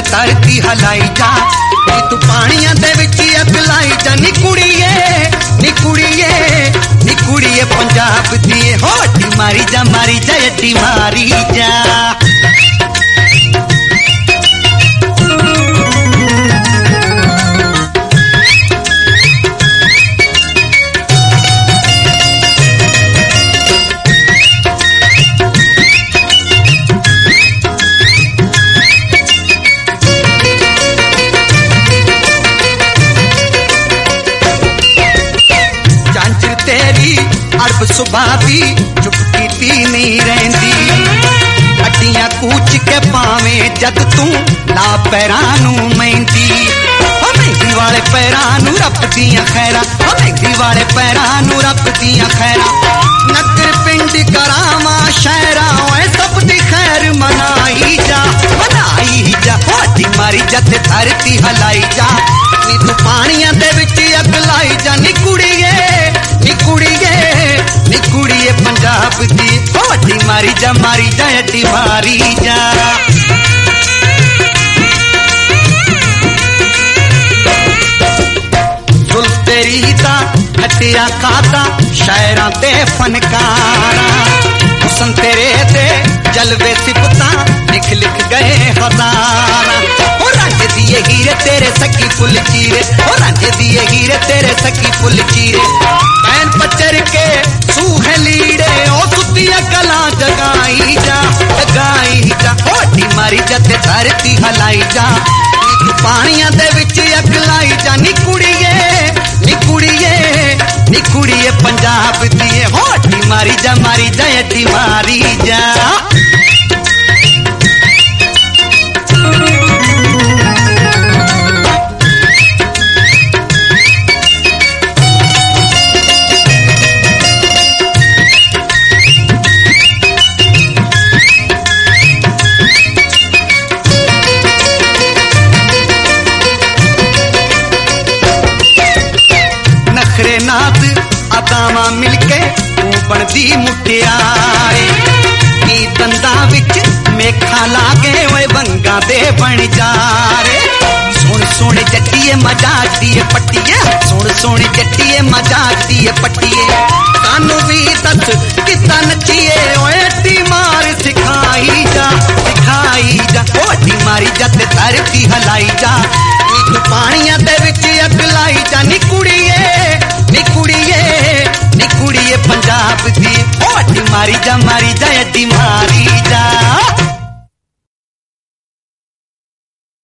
धरती हलाई जा नी तू पानियां दे विच अग लाई जा नी कुड़िए नी कुड़िए नी कुड़िए पंजाब दी हो अड्डी मारी जा अड्डी मारी जा अरब सुबह भी चुपकी ती नहीं रहती अड्डियां कूच के पावे जद तू ला पैरानू मेहंदी मेहंदी वाले पैरानू रब दियां खैरा मेहंदी वाले पैरानू रब दियां खैरा नगर पिंड करामा शहरा सब दी खैर मनाई जा अड्डी मारी जा ते धरती हलाई जा नी तू पानियां दे विच अग लाई जा नी कुड़िए नी कुड़िए पंजाब दी ओ अड्डी मारी जा अड्डी मारी जा जुल्फ तेरी दा हटिया खाता शायरां ते फनकारा हुस्न तेरे दे जलवे सिफता लिख लिख गए हजारा ओ रंग दिए हीरे तेरे सकी फुल चीरे ओ रंग दिए हीरे तेरे सकी फुल चीरे पैन पचर के सूहे लीड़े ओ सुतिया कला जगाई जा ओ अड्डी मारी जा ते धरती हलाई जा नी पानियां दे विच अग लाई जा नी कुड़िए पंजाब दी हो अड्डी मारी जा अड्डी मारी जा नखरे नाथ अदावा मिलके तू बनदी मुटियारे नी दंदा विच मेखा लागे ओए वंगा दे बन जा रे सुन जट्टिए मजाक दिए पट्टिए सुन जट्टिए मजाक दिए पट्टिए कानू भी दस कितना नचिए ओए अड्डी मार सिखाई जा ओ अड्डी मारी जा ते धरती हलाई जा नी तू पानियां दे विच अग लाई जा नी कुड़िए पंजाब दी ओ अड्डी मारी जा अड्डी मारी